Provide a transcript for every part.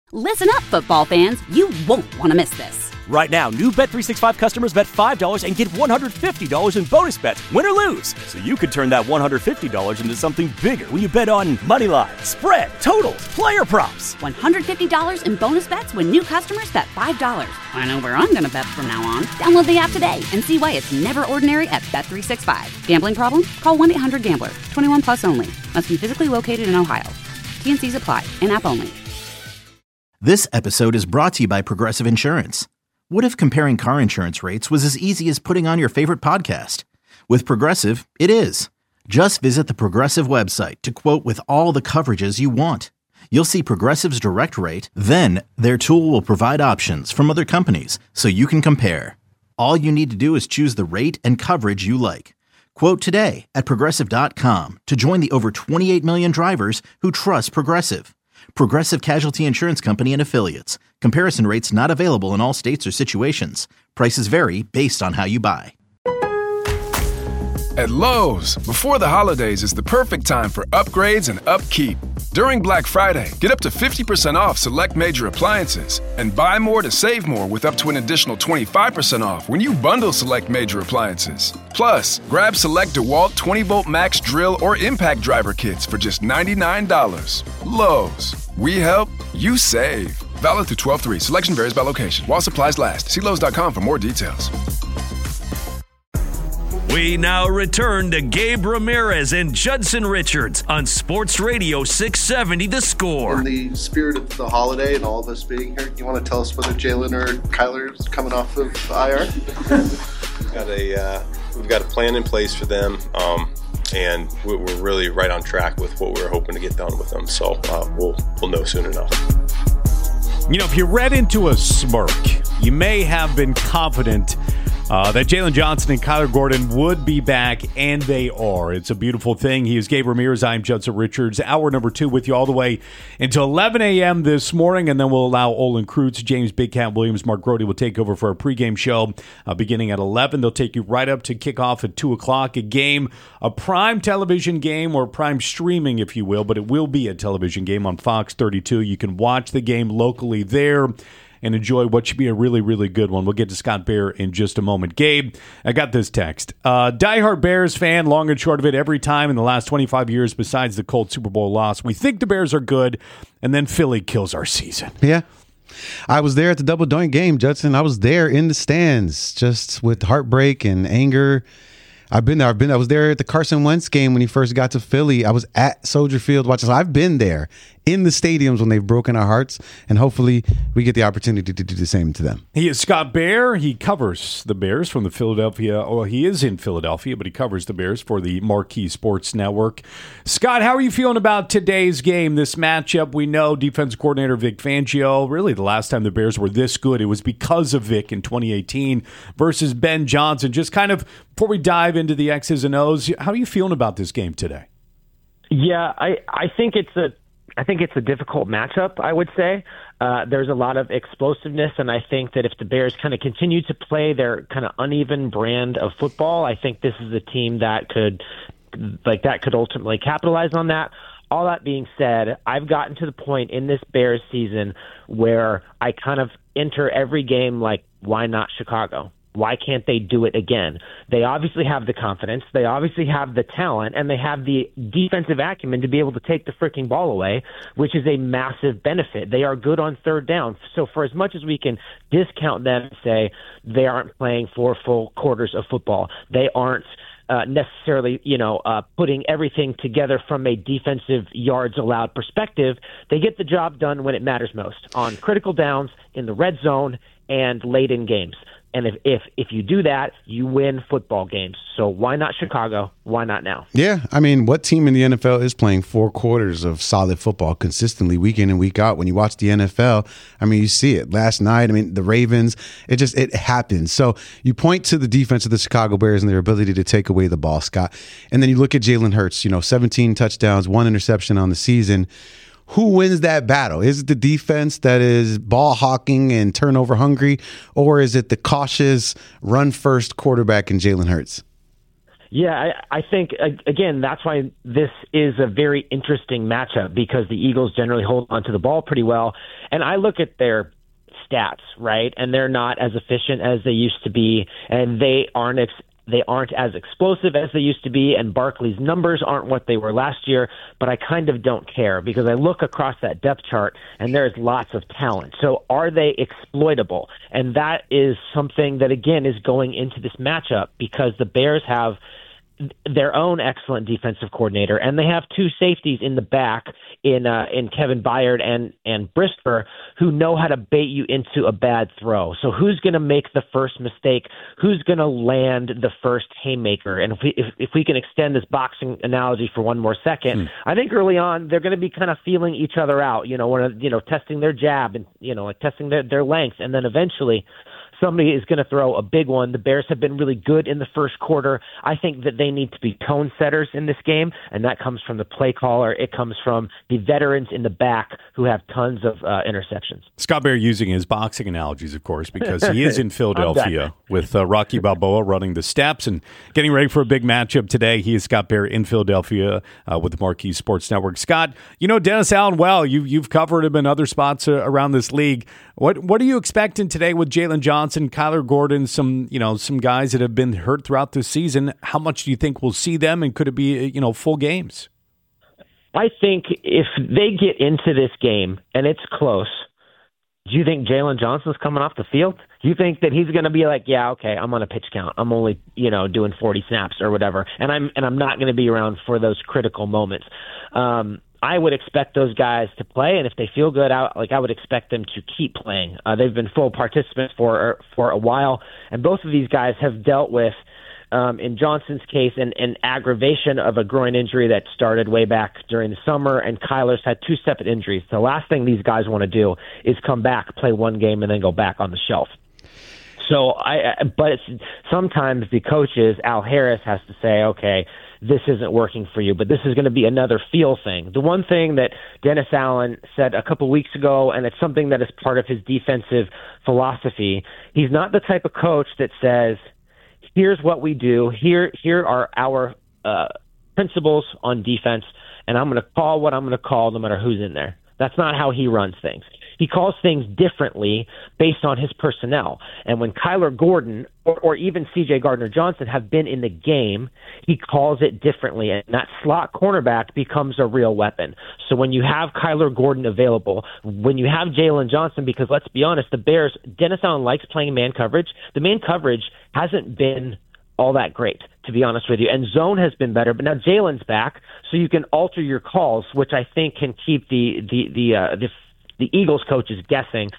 Listen up, football fans. You won't want to miss this. Right now, new Bet365 customers bet $5 and get $150 in bonus bets, win or lose. So you could turn that $150 into something bigger when you bet on money line, spread, totals, player props. $150 in bonus bets when new customers bet $5. I know where I'm going to bet from now on. Download the app today and see why it's never ordinary at Bet365. Gambling problem? Call 1-800-GAMBLER. 21 plus only. Must be physically located in Ohio. T&Cs apply. In-app only. This episode is brought to you by Progressive Insurance. What if comparing car insurance rates was as easy as putting on your favorite podcast? With Progressive, it is. Just visit the Progressive website to quote with all the coverages you want. You'll see Progressive's direct rate, then their tool will provide options from other companies so you can compare. All you need to do is choose the rate and coverage you like. Quote today at Progressive.com to join the over 28 million drivers who trust Progressive. Progressive Casualty Insurance Company and Affiliates. Comparison rates not available in all states or situations. Prices vary based on how you buy. At Lowe's, before the holidays is the perfect time for upgrades and upkeep. During Black Friday, get up to 50% off select major appliances and buy more to save more with up to an additional 25% off when you bundle select major appliances. Plus, grab select DeWalt 20-volt max drill or impact driver kits for just $99. Lowe's, we help, you save. Valid through 12/3. Selection varies by location. While supplies last. See Lowe's.com for more details. We now return to Gabe Ramirez and Judson Richards on Sports Radio 670 The Score. In the spirit of the holiday and all of us being here, you want to tell us whether Jalen or Kyler is coming off of IR? We've got a plan in place for them, and we're really right on track with what we were hoping to get done with them. So we'll know soon enough. You know, if you read into a smirk, you may have been confident that Jalen Johnson and Kyler Gordon would be back, and they are. It's a beautiful thing. He is Gabe Ramirez. I'm Judson Richards. Hour number 2 with you all the way until 11 a.m. this morning, and then we'll allow Olin Kreutz, James Big Cat Williams, Mark Grody will take over for our pregame show beginning at 11. They'll take you right up to kickoff at 2 o'clock. A game, a prime television game, or prime streaming, if you will, but it will be a television game on Fox 32. You can watch the game locally there and enjoy what should be a really, really good one. We'll get to Scott Bear in just a moment. Gabe, I got this text. Diehard Bears fan, long and short of it, every time in the last 25 years besides the Colts Super Bowl loss, we think the Bears are good, and then Philly kills our season. Yeah. I was there at the Double Doink game, Judson. I was there in the stands, just with heartbreak and anger. I've been there. I was there at the Carson Wentz game when he first got to Philly. I was at Soldier Field watching. So I've been there in the stadiums when they've broken our hearts, and hopefully we get the opportunity to do the same to them. He is Scott Bear. He covers the Bears from the Philadelphia. Well, he is in Philadelphia, but he covers the Bears for the Marquee Sports Network. Scott, how are you feeling about today's game, this matchup? We know defensive coordinator Vic Fangio, really the last time the Bears were this good, it was because of Vic in 2018 versus Ben Johnson. Just kind of before we dive into the X's and O's, how are you feeling about this game today? Yeah, I think it's a difficult matchup, I would say. There's a lot of explosiveness, and I think that if the Bears kind of continue to play their kind of uneven brand of football, I think this is a team that could ultimately capitalize on that. All that being said, I've gotten to the point in this Bears season where I kind of enter every game like, why not Chicago? Why can't they do it again? They obviously have the confidence. They obviously have the talent, and they have the defensive acumen to be able to take the freaking ball away, which is a massive benefit. They are good on third down. So for as much as we can discount them and say they aren't playing 4 full quarters of football, they aren't necessarily, putting everything together from a defensive yards allowed perspective, they get the job done when it matters most, on critical downs, in the red zone, and late in games. And if you do that, you win football games. So why not Chicago? Why not now? Yeah, I mean, what team in the NFL is playing 4 quarters of solid football consistently week in and week out? When you watch the NFL, I mean, you see it. Last night, I mean, the Ravens, it happens. So you point to the defense of the Chicago Bears and their ability to take away the ball, Scott. And then you look at Jalen Hurts, 17 touchdowns, 1 interception on the season. Who wins that battle? Is it the defense that is ball hawking and turnover hungry, or is it the cautious run first quarterback in Jalen Hurts? Yeah, I think, again, that's why this is a very interesting matchup, because the Eagles generally hold onto the ball pretty well. And I look at their stats, right, and they're not as efficient as they used to be, and they aren't as explosive as they used to be, and Barkley's numbers aren't what they were last year, but I kind of don't care, because I look across that depth chart and there's lots of talent. So are they exploitable? And that is something that, again, is going into this matchup, because the Bears have their own excellent defensive coordinator, and they have two safeties in the back in Kevin Byard and Brisker, who know how to bait you into a bad throw. So who's going to make the first mistake? Who's going to land the first haymaker? And if we can extend this boxing analogy for one more second, I think early on they're going to be kind of feeling each other out, testing their jab and like testing their length, and then eventually somebody is going to throw a big one. The Bears have been really good in the first quarter. I think that they need to be tone setters in this game, and that comes from the play caller. It comes from the veterans in the back who have tons of interceptions. Scott Bair using his boxing analogies, of course, because he is in Philadelphia with Rocky Balboa running the steps and getting ready for a big matchup today. He is Scott Bair in Philadelphia with the Marquee Sports Network. Scott, you know Dennis Allen well. You've covered him in other spots around this league. What are you expecting today with Jalen Johnson, Kyler Gordon, some guys that have been hurt throughout this season? How much do you think we'll see them, and could it be full games? I think if they get into this game and it's close, do you think Jalen Johnson's coming off the field? Do you think that he's going to be like, yeah, okay, I'm on a pitch count. I'm only doing 40 snaps or whatever, and I'm not going to be around for those critical moments. I would expect those guys to play, and if they feel good, I would expect them to keep playing. They've been full participants for a while, and both of these guys have dealt with, in Johnson's case, an aggravation of a groin injury that started way back during the summer, and Kyler's had two separate injuries. The last thing these guys want to do is come back, play one game, and then go back on the shelf. So, but sometimes the coaches, Al Harris, has to say, okay, this isn't working for you, but this is going to be another feel thing. The one thing that Dennis Allen said a couple weeks ago, and it's something that is part of his defensive philosophy, he's not the type of coach that says, here's what we do, here are our principles on defense, and I'm going to call what I'm going to call no matter who's in there. That's not how he runs things. He calls things differently based on his personnel. And when Kyler Gordon or even C.J. Gardner-Johnson have been in the game, he calls it differently. And that slot cornerback becomes a real weapon. So when you have Kyler Gordon available, when you have Jalen Johnson, because let's be honest, the Bears, Dennis Allen likes playing man coverage. The man coverage hasn't been all that great, to be honest with you. And zone has been better, but now Jalen's back, so you can alter your calls, which I think can keep the Eagles coaches guessing.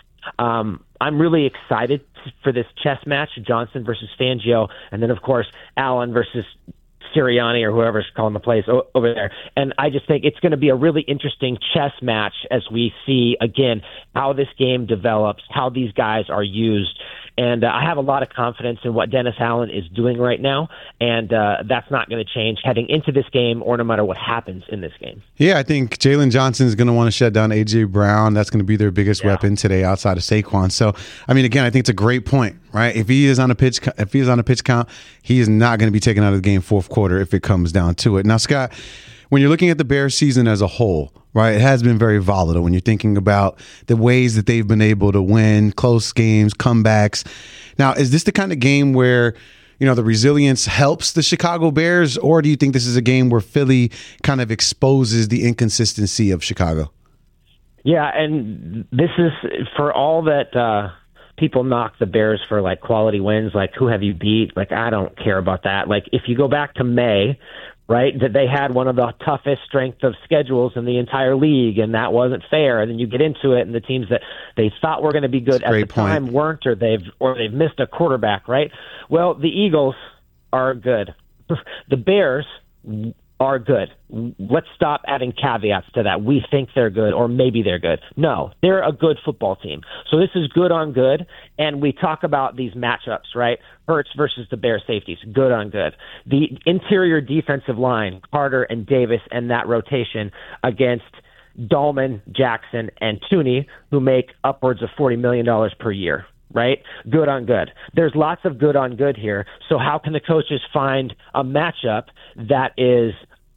I'm really excited for this chess match, Johnson versus Fangio, and then, of course, Allen versus Sirianni or whoever's calling the plays over there. And I just think it's going to be a really interesting chess match as we see, again, how this game develops, how these guys are used. And I have a lot of confidence in what Dennis Allen is doing right now, and that's not going to change heading into this game or no matter what happens in this game. Yeah, I think Jalen Johnson is going to want to shut down A.J. Brown. That's going to be their biggest weapon today outside of Saquon. So, I mean, again, I think it's a great point, right? If he is on a pitch count, he is not going to be taken out of the game fourth quarter if it comes down to it. Now, Scott, when you're looking at the Bears season as a whole, right, it has been very volatile when you're thinking about the ways that they've been able to win close games, comebacks. Now, is this the kind of game where, the resilience helps the Chicago Bears, or do you think this is a game where Philly kind of exposes the inconsistency of Chicago? Yeah, and this is for all that people knock the Bears for like quality wins, like who have you beat? Like, I don't care about that. Like, if you go back to May, right, that they had one of the toughest strength of schedules in the entire league, and that wasn't fair. And then you get into it, and the teams that they thought were going to be good at the time weren't, or they've missed a quarterback, right? Well, the Eagles are good. The Bears are good. Let's stop adding caveats to that. We think they're good, or maybe they're good. No, they're a good football team. So this is good on good, and we talk about these matchups, right? Hurts versus the Bears safeties, good on good. The interior defensive line, Carter and Davis, and that rotation against Dahlman, Jackson, and Tooney, who make upwards of $40 million per year. right? Good on good. There's lots of good on good here. So how can the coaches find a matchup that is,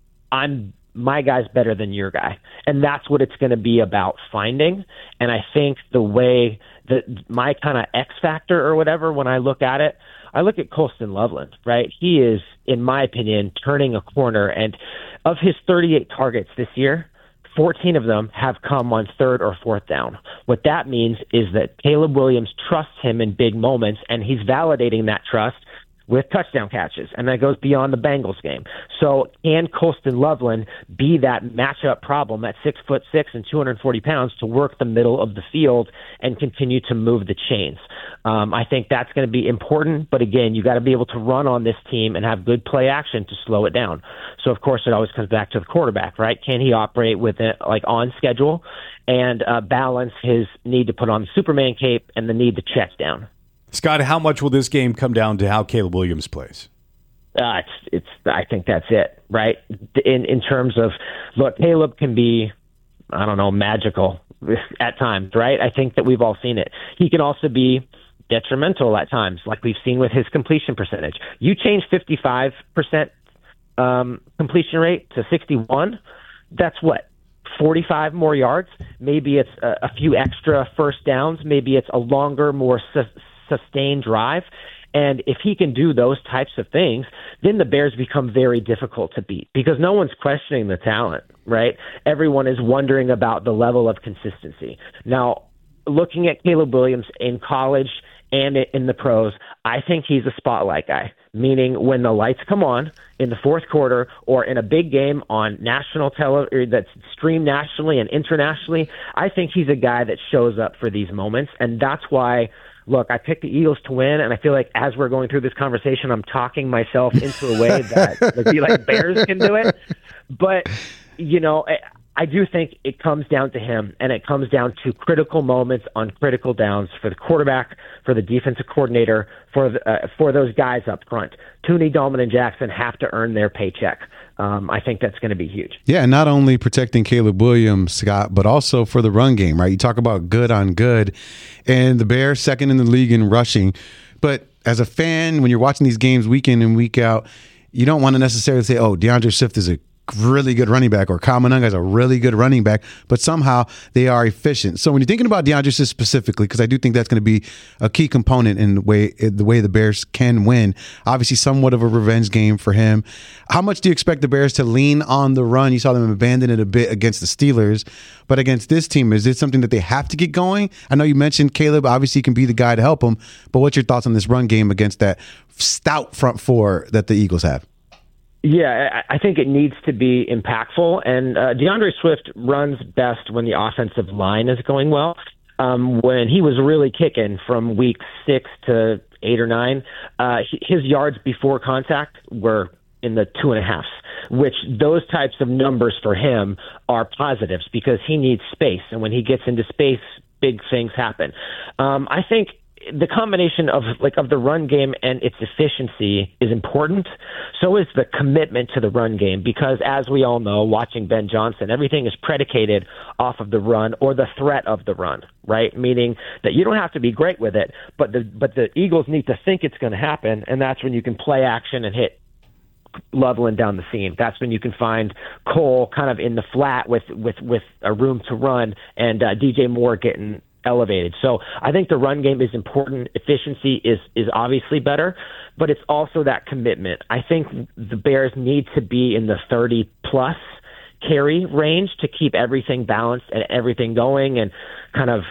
my guy's better than your guy? And that's what it's going to be about finding. And I think the way that my kind of X factor or whatever, when I look at it, I look at Colston Loveland, right? He is, in my opinion, turning a corner. And of his 38 targets this year, 14 of them have come on third or fourth down. What that means is that Caleb Williams trusts him in big moments, and he's validating that trust with touchdown catches, and that goes beyond the Bengals game. So can Colston Loveland be that matchup problem at 6'6" and 240 pounds to work the middle of the field and continue to move the chains? I think that's going to be important, but again, you got to be able to run on this team and have good play action to slow it down. So of course, it always comes back to the quarterback, right? Can he operate with it like on schedule and balance his need to put on the Superman cape and the need to check down? Scott, how much will this game come down to how Caleb Williams plays? I think that's it, right? In terms of, look, Caleb can be, I don't know, magical at times, right? I think that we've all seen it. He can also be detrimental at times, like we've seen with his completion percentage. You change 55% completion rate to 61, that's what? 45 more yards? Maybe it's a few extra first downs. Maybe it's a longer, more sustained drive. And if he can do those types of things, then the Bears become very difficult to beat because no one's questioning the talent, right? Everyone is wondering about the level of consistency. Now, looking at Caleb Williams in college and in the pros, I think he's a spotlight guy, meaning when the lights come on in the fourth quarter or in a big game on national television that's streamed nationally and internationally, I think he's a guy that shows up for these moments. And that's why, look, I picked the Eagles to win, and I feel like as we're going through this conversation, I'm talking myself into a way that the Bears can do it. But, I do think it comes down to him, and it comes down to critical moments on critical downs for the quarterback, for the defensive coordinator, for those guys up front. Tooney, Dahlman, and Jackson have to earn their paycheck. I think that's going to be huge. Yeah, not only protecting Caleb Williams, Scott, but also for the run game, right? You talk about good on good, and the Bears second in the league in rushing. But as a fan, when you're watching these games week in and week out, you don't want to necessarily say, oh, DeAndre Swift is a really good running back or Kyle Monanga is a really good running back, but somehow they are efficient. So when you're thinking about DeAndre Swift specifically, because I do think that's going to be a key component in the way the Bears can win, obviously somewhat of a revenge game for him. How much do you expect the Bears to lean on the run? You saw them abandon it a bit against the Steelers, but against this team, is it something that they have to get going? I know you mentioned Caleb obviously can be the guy to help them, but what's your thoughts on this run game against that stout front four that the Eagles have? Yeah, I think it needs to be impactful, and DeAndre Swift runs best when the offensive line is going well. When he was really kicking from week 6 to 8 or 9, his yards before contact were in the 2.5s, which those types of numbers for him are positives because he needs space, and when he gets into space, big things happen. I think the combination of the run game and its efficiency is important. So is the commitment to the run game, because as we all know, watching Ben Johnson, everything is predicated off of the run or the threat of the run, right? Meaning that you don't have to be great with it, but the Eagles need to think it's going to happen, and that's when you can play action and hit Loveland down the seam. That's when you can find Cole kind of in the flat with a room to run, and DJ Moore getting elevated. So I think the run game is important. Efficiency is obviously better, but it's also that commitment. I think the Bears need to be in the 30-plus carry range to keep everything balanced and everything going and kind of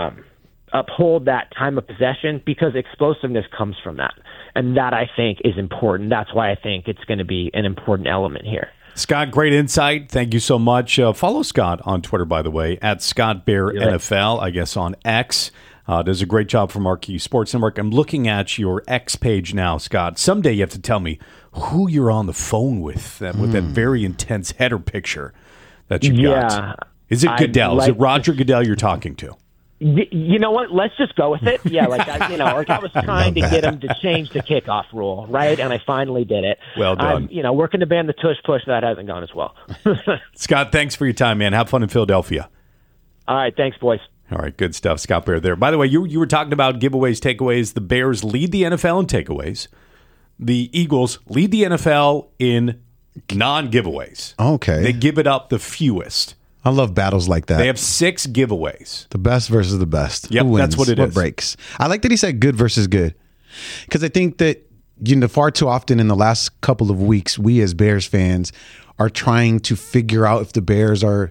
uphold that time of possession, because explosiveness comes from that. And that, I think, is important. That's why I think it's going to be an important element here. Scott, great insight. Thank you so much. Follow Scott on Twitter, by the way, at Scott Bear NFL, I guess on X. Does a great job for Marquee Sports Network. I'm looking at your X page now, Scott. Someday you have to tell me who you're on the phone with that very intense header picture that you've got. Is it Goodell? Is it Roger Goodell you're talking to? You know what? Let's just go with it. Yeah, I was trying to get him to change the kickoff rule, right? And I finally did it. Well done. Working to ban the tush push, that hasn't gone as well. Scott, thanks for your time, man. Have fun in Philadelphia. All right, thanks, boys. All right, good stuff. Scott Bair there. By the way, you were talking about giveaways, takeaways. The Bears lead the NFL in takeaways. The Eagles lead the NFL in non-giveaways. Okay. They give it up the fewest. I love battles like that. They have 6 giveaways. The best versus the best. Yep, Who wins? that's what it is. What breaks? I like that he said good versus good. Because I think that far too often in the last couple of weeks, we as Bears fans are trying to figure out if the Bears are,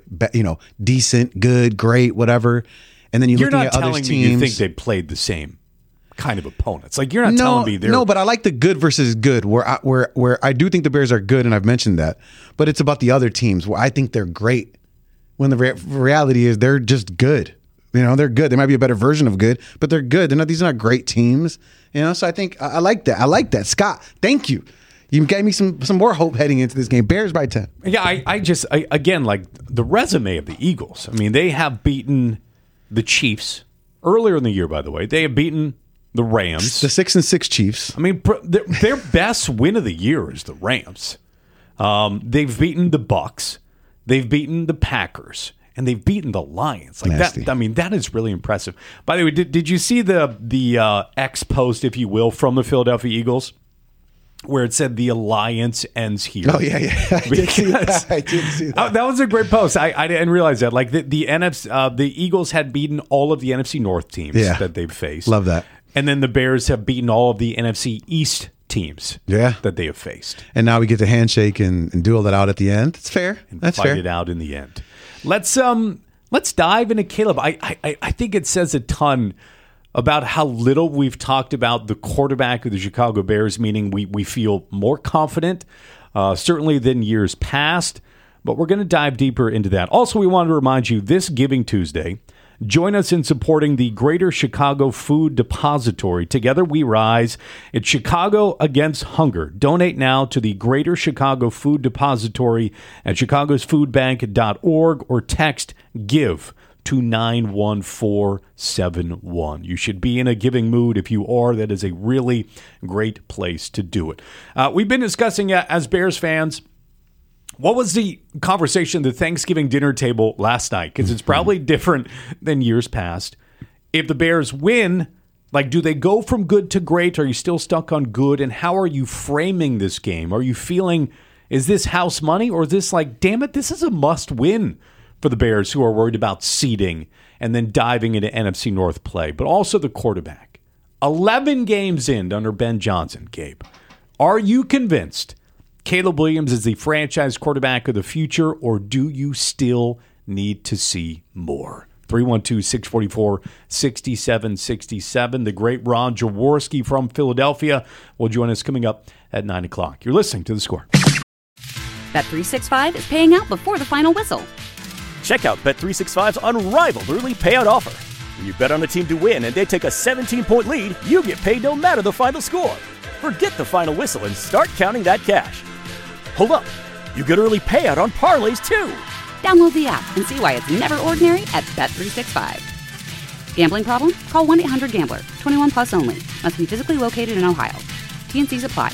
decent, good, great, whatever. And then you're looking at other teams. You think they played the same kind of opponents. Like, you're not telling me they're... No, but I like the good versus good, where I do think the Bears are good, and I've mentioned that. But it's about the other teams where I think they're great, when the reality is they're just good. They're good. They might be a better version of good, but they're good. These are not great teams. So I think I like that. I like that. Scott, thank you. You gave me some more hope heading into this game. Bears by 10. Yeah, I again, like the resume of the Eagles. I mean, they have beaten the Chiefs earlier in the year, by the way. They have beaten the Rams. The 6-6 Chiefs. I mean, their best win of the year is the Rams. They've beaten the Bucs. They've beaten the Packers. And they've beaten the Lions. Like Nasty. that. I mean, that is really impressive. By the way, did you see the X post, if you will, from the Philadelphia Eagles, where it said the alliance ends here? Oh yeah. I did see that. That was a great post. I didn't realize that. Like the NFC, the Eagles had beaten all of the NFC North teams that they've faced. Love that. And then the Bears have beaten all of the NFC East teams that they have faced. And now we get to handshake and duel it out at the end. It's fair. That's fair. Fight it out in the end. Let's dive into Caleb. I think it says a ton about how little we've talked about the quarterback of the Chicago Bears, meaning we feel more confident, certainly than years past, but we're going to dive deeper into that. Also, we wanted to remind you, this Giving Tuesday, join us in supporting the Greater Chicago Food Depository. Together we rise. It's Chicago Against Hunger. Donate now to the Greater Chicago Food Depository at chicagosfoodbank.org or text GIVE to 91471. You should be in a giving mood. If you are, that is a really great place to do it. We've been discussing, as Bears fans, what was the conversation at the Thanksgiving dinner table last night? Because it's probably different than years past. If the Bears win, like, do they go from good to great? Are you still stuck on good? And how are you framing this game? Are you feeling, is this house money? Or is this like, damn it, this is a must win for the Bears, who are worried about seeding and then diving into NFC North play? But also the quarterback. 11 games in under Ben Johnson, Gabe. Are you convinced Caleb Williams is the franchise quarterback of the future, or do you still need to see more? 312-644-6767. The great Ron Jaworski from Philadelphia will join us coming up at 9 o'clock. You're listening to The Score. Bet365 is paying out before the final whistle. Check out Bet365's unrivaled early payout offer. When you bet on a team to win and they take a 17-point lead, you get paid no matter the final score. Forget the final whistle and start counting that cash. Hold up. You get early payout on parlays, too. Download the app and see why it's never ordinary at Bet365. Gambling problem? Call 1-800-GAMBLER. 21 plus only. Must be physically located in Ohio. T&Cs apply.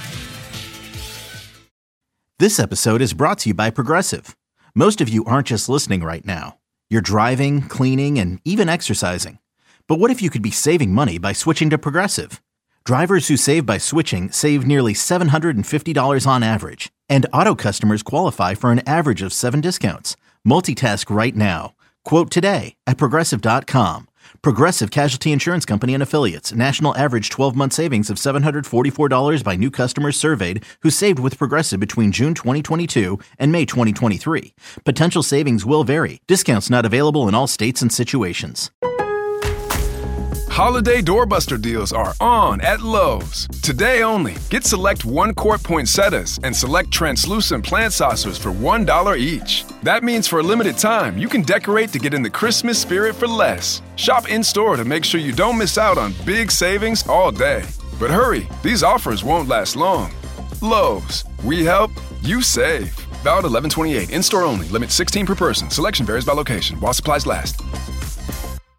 This episode is brought to you by Progressive. Most of you aren't just listening right now. You're driving, cleaning, and even exercising. But what if you could be saving money by switching to Progressive? Drivers who save by switching save nearly $750 on average, and auto customers qualify for an average of 7 discounts. Multitask right now. Quote today at Progressive.com. Progressive Casualty Insurance Company and Affiliates. National average 12-month savings of $744 by new customers surveyed who saved with Progressive between June 2022 and May 2023. Potential savings will vary. Discounts not available in all states and situations. Holiday doorbuster deals are on at Lowe's. Today only, get select 1-quart poinsettias and select translucent plant saucers for $1 each. That means for a limited time, you can decorate to get in the Christmas spirit for less. Shop in-store to make sure you don't miss out on big savings all day. But hurry, these offers won't last long. Lowe's, we help, you save. Valid 11/28, in-store only, limit 16 per person. Selection varies by location, while supplies last.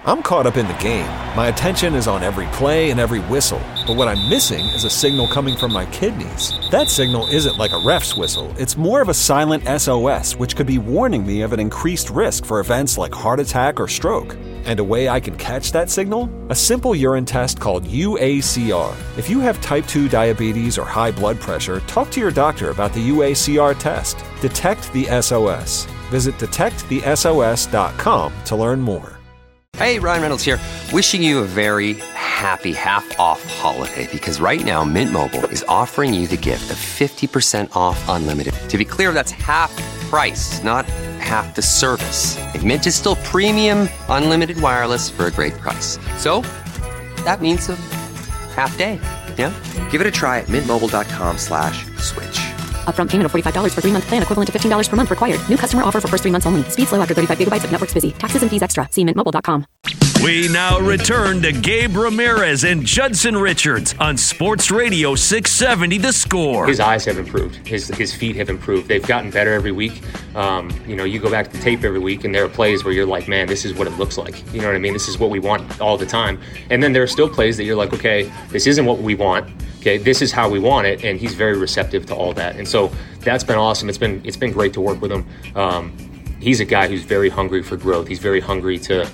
I'm caught up in the game. My attention is on every play and every whistle. But what I'm missing is a signal coming from my kidneys. That signal isn't like a ref's whistle. It's more of a silent SOS, which could be warning me of an increased risk for events like heart attack or stroke. And a way I can catch that signal? A simple urine test called UACR. If you have type 2 diabetes or high blood pressure, talk to your doctor about the UACR test. Detect the SOS. Visit detectthesos.com to learn more. Hey, Ryan Reynolds here. Wishing you a very happy half-off holiday because right now Mint Mobile is offering you the gift of 50% off unlimited. To be clear, that's half price, not half the service. And Mint is still premium unlimited wireless for a great price. So that means a half day. Yeah? Give it a try at mintmobile.com/switch. Upfront payment of $45 for 3-month plan equivalent to $15 per month required. New customer offer for first 3 months only. Speed slow after 35 gigabytes if network's busy. Taxes and fees extra. See mintmobile.com. We now return to Gabe Ramirez and Judson Richards on Sports Radio 670 The Score. His eyes have improved. His feet have improved. They've gotten better every week. You go back to the tape every week, and there are plays where you're like, man, this is what it looks like. You know what I mean? This is what we want all the time. And then there are still plays that you're like, okay, this isn't what we want. Okay, this is how we want it, and he's very receptive to all that. And so that's been awesome. It's been great to work with him. He's a guy who's very hungry for growth. He's very hungry to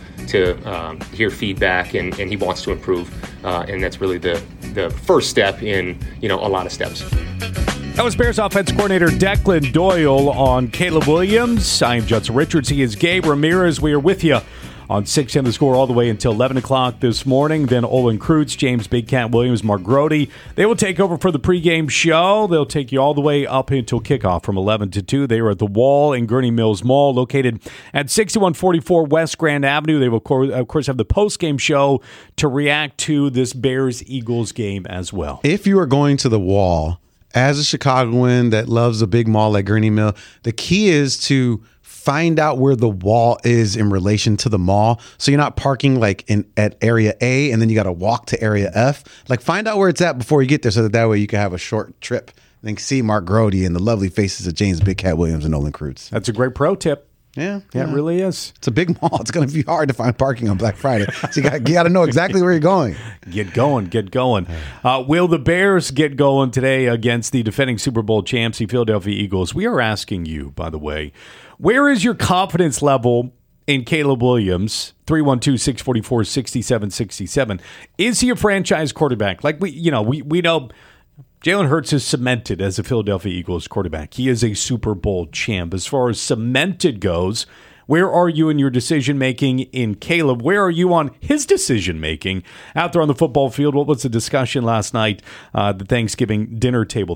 hear feedback, and he wants to improve. And that's really the first step in a lot of steps. That was Bears offense coordinator Declan Doyle on Caleb Williams. I am Judson Richards. He is Gabe Ramirez. We are with you on 610 The Score all the way until 11 o'clock this morning. Then Olin Kreutz, James Big Cat Williams, Mark Grody. They will take over for the pregame show. They'll take you all the way up until kickoff from 11 to 2. They are at the Wall in Gurney Mills Mall, located at 6144 West Grand Avenue. They will, of course, have the postgame show to react to this Bears-Eagles game as well. If you are going to the Wall, as a Chicagoan that loves a big mall like Gurney Mill, the key is to find out where the Wall is in relation to the mall. So you're not parking like at area A and then you got to walk to area F. Like find out where it's at before you get there so that way you can have a short trip. And then see Mark Grody and the lovely faces of James Big Cat Williams and Olin Kreutz. That's a great pro tip. Yeah, it really is. It's a big mall. It's going to be hard to find parking on Black Friday. So you got to know exactly where you're going. Get going. Will the Bears get going today against the defending Super Bowl champs, the Philadelphia Eagles? We are asking you, by the way, where is your confidence level in Caleb Williams? 312-644-6767. Is he a franchise quarterback? Like we know Jalen Hurts is cemented as a Philadelphia Eagles quarterback. He is a Super Bowl champ. As far as cemented goes, where are you in your decision-making in Caleb? Where are you on his decision-making out there on the football field? What was the discussion last night, the Thanksgiving dinner table?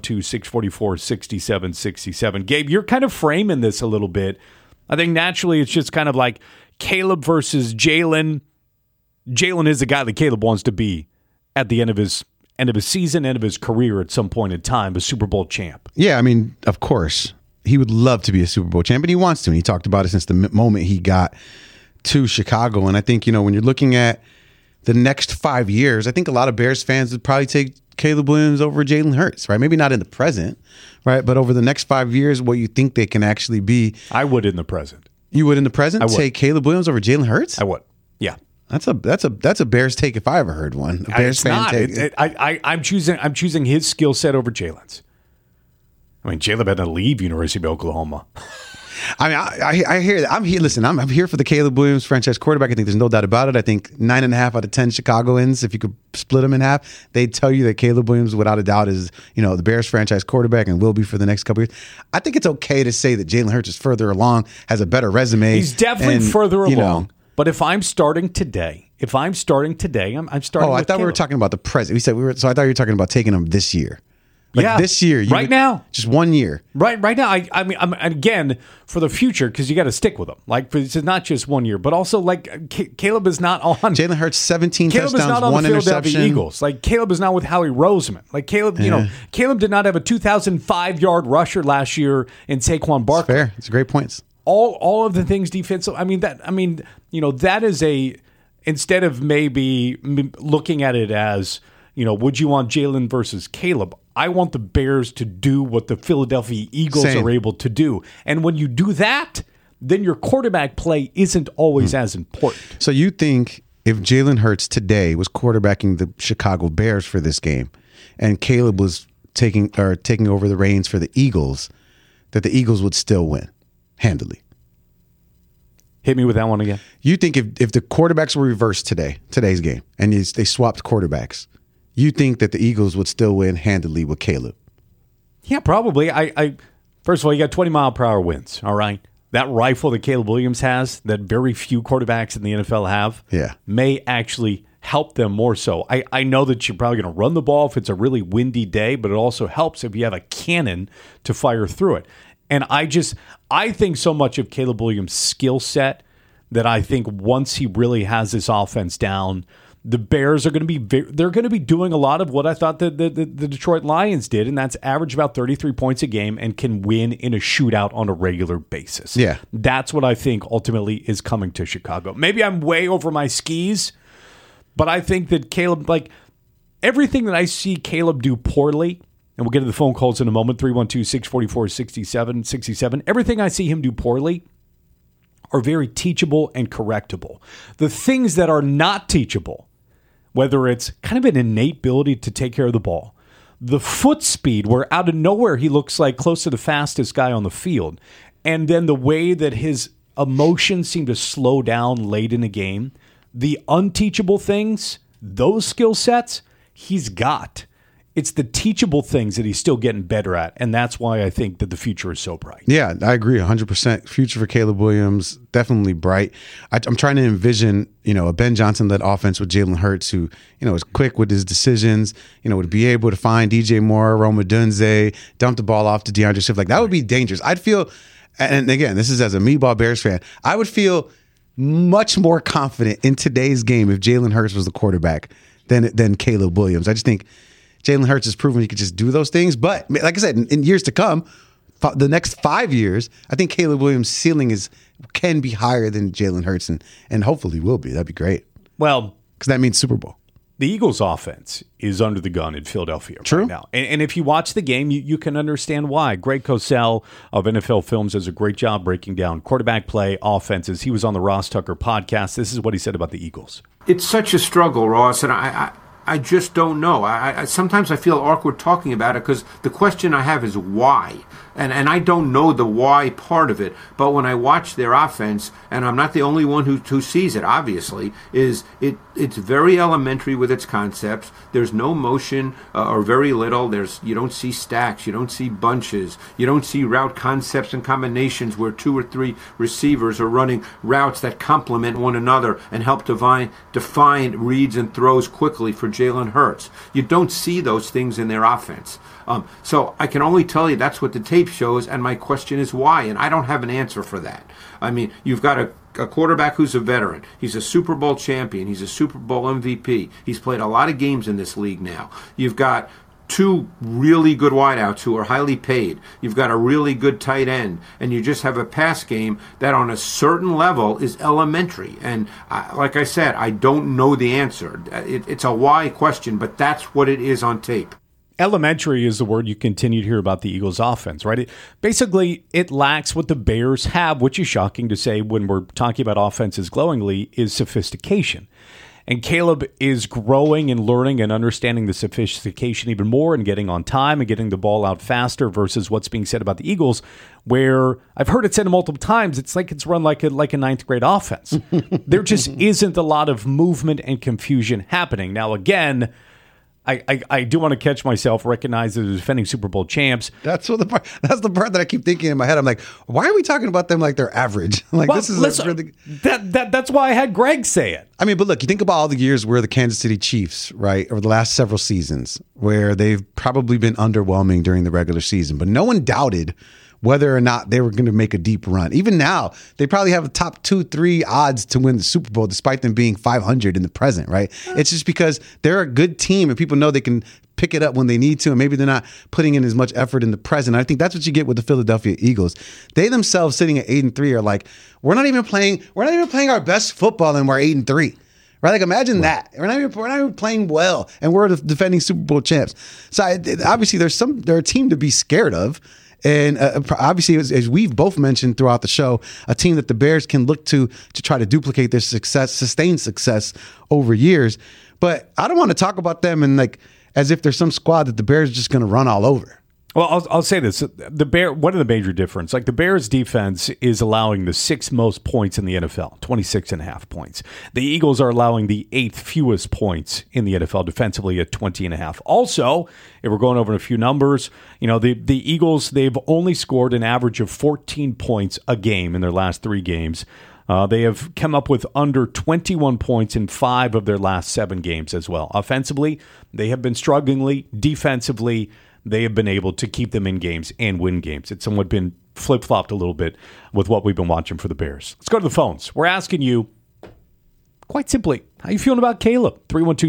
312-644-6767. Gabe, you're kind of framing this a little bit. I think naturally it's just kind of like Caleb versus Jalen. Jalen is the guy that Caleb wants to be at the end of his season, end of his career at some point in time, a Super Bowl champ. Yeah, I mean, of course, he would love to be a Super Bowl champ, and he wants to. And he talked about it since the moment he got to Chicago. And I think, when you're looking at the next 5 years, I think a lot of Bears fans would probably take Caleb Williams over Jalen Hurts, right? Maybe not in the present, right? But over the next 5 years, what you think they can actually be. I would in the present. You would in the present? I would. Take Caleb Williams over Jalen Hurts? I would, yeah. That's a Bears take if I ever heard one. A Bears fan take. I'm choosing his skill set over Jalen's. I mean, Jalen had to leave University of Oklahoma. I mean, I hear that. I'm here. Listen, I'm here for the Caleb Williams franchise quarterback. I think there's no doubt about it. I think 9.5 out of 10 Chicagoans, if you could split them in half, they'd tell you that Caleb Williams, without a doubt, is the Bears franchise quarterback and will be for the next couple years. I think it's okay to say that Jalen Hurts is further along, has a better resume. He's definitely further along. But if I'm starting today, I'm starting. Oh, I thought we were talking about the present. So I thought you were talking about taking him this year. This year, now, just 1 year, right now. I mean, I'm again for the future because you got to stick with him. Like this is not just 1 year, but also like Caleb is not on Jalen Hurts 17 Caleb touchdowns, is not on 1 the Philadelphia interception. Eagles. Like Caleb is not with Howie Roseman. Like Caleb, Caleb did not have a 2,005-yard rusher last year in Saquon Barkley. Fair, it's great points. All of the things defensive. That is a, instead of maybe looking at it as, would you want Jalen versus Caleb? I want the Bears to do what the Philadelphia Eagles are able to do. And when you do that, then your quarterback play isn't always as important. So you think if Jalen Hurts today was quarterbacking the Chicago Bears for this game, and Caleb was taking over the reins for the Eagles, that the Eagles would still win handily? Hit me with that one again. You think if the quarterbacks were reversed today's game, and they swapped quarterbacks, you think that the Eagles would still win handily with Caleb? Yeah, probably. I first of all, you got 20-mile-per-hour winds, all right? That rifle that Caleb Williams has, that very few quarterbacks in the NFL have, may actually help them more so. I know that you're probably going to run the ball if it's a really windy day, but it also helps if you have a cannon to fire through it. And I think so much of Caleb Williams' skill set that I think once he really has this offense down, the Bears are going to be doing a lot of what I thought the Detroit Lions did, and that's average about 33 points a game and can win in a shootout on a regular basis. Yeah. That's what I think ultimately is coming to Chicago. Maybe I'm way over my skis, but I think that Caleb, like everything that I see Caleb do poorly, and we'll get to the phone calls in a moment, 312-644-6767, everything I see him do poorly are very teachable and correctable. The things that are not teachable, whether it's kind of an innate ability to take care of the ball, the foot speed where out of nowhere he looks like close to the fastest guy on the field, and then the way that his emotions seem to slow down late in the game, the unteachable things, those skill sets, he's got. It's the teachable things that he's still getting better at, and that's why I think that the future is so bright. Yeah, I agree 100%. Future for Caleb Williams, definitely bright. I'm trying to envision, a Ben Johnson-led offense with Jalen Hurts who, is quick with his decisions, would be able to find DJ Moore, Rome Odunze, dump the ball off to DeAndre Swift. Like, that would be dangerous. I'd feel, and again, this is as a Meatball Bears fan, I would feel much more confident in today's game if Jalen Hurts was the quarterback than Caleb Williams. I just think Jalen Hurts has proven he could just do those things. But like I said, in years to come, the next 5 years, I think Caleb Williams' ceiling can be higher than Jalen Hurts, and hopefully will be. That'd be great. Well, because that means Super Bowl. The Eagles' offense is under the gun in Philadelphia right now. And if you watch the game, you can understand why. Greg Cosell of NFL Films does a great job breaking down quarterback play, offenses. He was on the Ross Tucker podcast. This is what he said about the Eagles. It's such a struggle, Ross, and I just don't know. I sometimes I feel awkward talking about it because the question I have is why? And I don't know the why part of it. But when I watch their offense, and I'm not the only one who sees it, obviously, it's very elementary with its concepts. There's no motion or very little. You don't see stacks. You don't see bunches. You don't see route concepts and combinations where 2 or 3 receivers are running routes that complement one another and help define reads and throws quickly for Jalen Hurts. You don't see those things in their offense. So I can only tell you that's what the tape shows, and my question is why, and I don't have an answer for that. I mean, you've got a quarterback who's a veteran. He's a Super Bowl champion. He's a Super Bowl MVP. He's played a lot of games in this league now. You've got 2 really good wideouts who are highly paid. You've got a really good tight end, and you just have a pass game that on a certain level is elementary. And like I said, I don't know the answer. It's a why question, but that's what it is on tape. Elementary is the word you continue to hear about the Eagles' offense, right? It lacks what the Bears have, which is shocking to say when we're talking about offenses glowingly, is sophistication. And Caleb is growing and learning and understanding the sophistication even more and getting on time and getting the ball out faster versus what's being said about the Eagles, where I've heard it said multiple times, it's like it's run like a ninth grade offense. There just isn't a lot of movement and confusion happening. Now, again, I do want to catch myself, recognize that they're defending Super Bowl champs. That's the part that I keep thinking in my head. I'm like, why are we talking about them like they're average? Like, well, this is really that's why I had Greg say it. I mean, but look, you think about all the years where the Kansas City Chiefs, right, over the last several seasons, where they've probably been underwhelming during the regular season, but no one doubted whether or not they were going to make a deep run. Even now, they probably have a top 2-3 odds to win the Super Bowl, despite them being 500 in the present, right? It's just because they're a good team and people know they can pick it up when they need to, and maybe they're not putting in as much effort in the present. I think that's what you get with the Philadelphia Eagles. They themselves sitting at 8-3 are like, we're not even playing our best football and we're 8-3. Right? Like, imagine that. We're not even playing well, and we're the defending Super Bowl champs. So obviously, they're a team to be scared of. And obviously, as we've both mentioned throughout the show, a team that the Bears can look to try to duplicate their success, sustained success over years. But I don't want to talk about them as if there's some squad that the Bears are just going to run all over. Well, I'll say this. One of the major difference, the Bears defense is allowing the 6th most points in the NFL, 26.5 points. The Eagles are allowing the 8th fewest points in the NFL defensively at 20.5. Also, if we're going over a few numbers, the Eagles, they've only scored an average of 14 points a game in their last 3 games. They have come up with under 21 points in 5 of their last 7 games as well. Offensively, they have been struggling. Defensively, they have been able to keep them in games and win games. It's somewhat been flip-flopped a little bit with what we've been watching for the Bears. Let's go to the phones. We're asking you, quite simply, how you feeling about Caleb?